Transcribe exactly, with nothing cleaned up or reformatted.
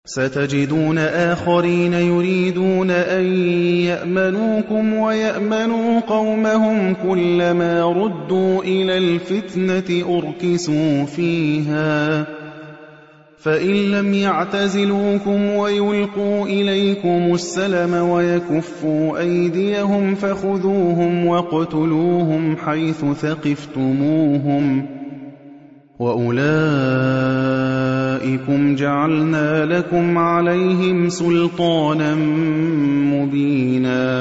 سَتَجِدُونَ آخَرِينَ يُرِيدُونَ أَن يَأْمَنُوكُمْ وَيَأْمَنُوا قَوْمَهُمْ كُلَّمَا رُدُّوا إِلَى الْفِتْنَةِ أُرْكِسُوا فِيهَا فَإِن لَّمْ يَعْتَزِلُوكُمْ وَيُلْقُوا إِلَيْكُمُ السَّلَمَ وَيَكُفُّوا أَيْدِيَهُمْ فَخُذُوهُمْ وَاقْتُلُوهُمْ حَيْثُ ثَقِفْتُمُوهُمْ ۚ وَأُولَٰئِكُمْ جَعَلْنَا لَكُمْ عَلَيْهِمْ سُلْطَانًا مُّبِينًا